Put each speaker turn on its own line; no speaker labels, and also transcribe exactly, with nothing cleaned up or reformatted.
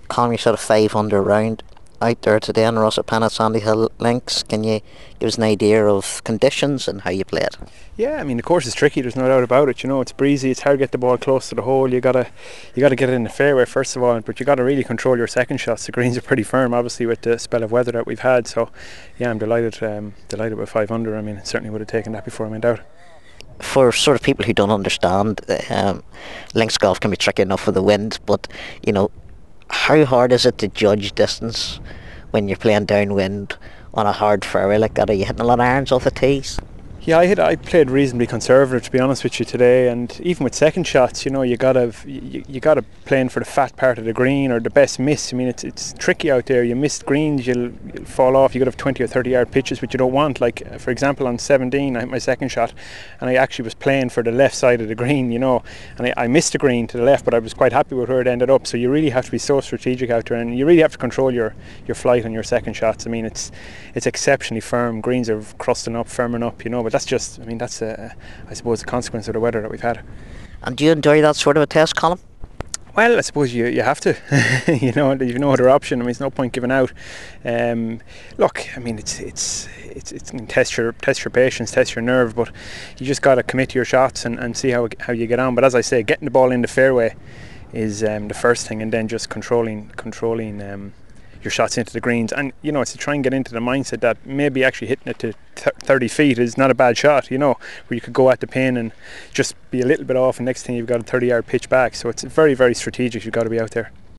Colin, you sort of five under round out there today on Russell Pennant Sandy Hill Links. Can you give us an idea of conditions and how you played?
Yeah, I mean the course is tricky. There's no doubt about it. You know, it's breezy. It's hard to get the ball close to the hole. You gotta, you gotta get it in the fairway first of all, but you gotta really control your second shots. The greens are pretty firm, obviously, with the spell of weather that we've had. So, yeah, I'm delighted, um, delighted with five under. I mean, certainly would have taken that before I went out.
For sort of people who don't understand, um, links golf can be tricky enough with the wind, but you know, how hard is it to judge distance when you're playing downwind on a hard fairway like that? Are you hitting a lot of irons off the tees?
Yeah, I hit, I played reasonably conservative, to be honest with you, today, and even with second shots, you know, you gotta you, you gotta playing for the fat part of the green or the best miss. I mean, it's it's tricky out there. You miss greens, you'll, you'll fall off. You could have twenty or thirty yard pitches, which you don't want. Like for example, on seventeen, I hit my second shot, and I actually was playing for the left side of the green, you know, and I, I missed the green to the left, but I was quite happy with where it ended up. So you really have to be so strategic out there, and you really have to control your your flight on your second shots. I mean, it's it's exceptionally firm. Greens are crusting up, firming up, you know, but that's just, I mean, that's, uh, I suppose, the consequence of the weather that we've had.
And do you enjoy that sort of a test, Colin?
Well, I suppose you, you have to. You know, you've no other option. I mean, there's no point giving out. Um, look, I mean, it's it's it's it's test your test your patience, test your nerve, but you just got to commit to your shots and, and see how how you get on. But as I say, getting the ball in the fairway is um, the first thing, and then just controlling controlling. Um, your shots into the greens, and you know, it's to try and get into the mindset that maybe actually hitting it to th- thirty feet is not a bad shot, you know, where you could go at the pin and just be a little bit off, and next thing you've got a thirty yard pitch back. So it's very very strategic. You've got to be out there.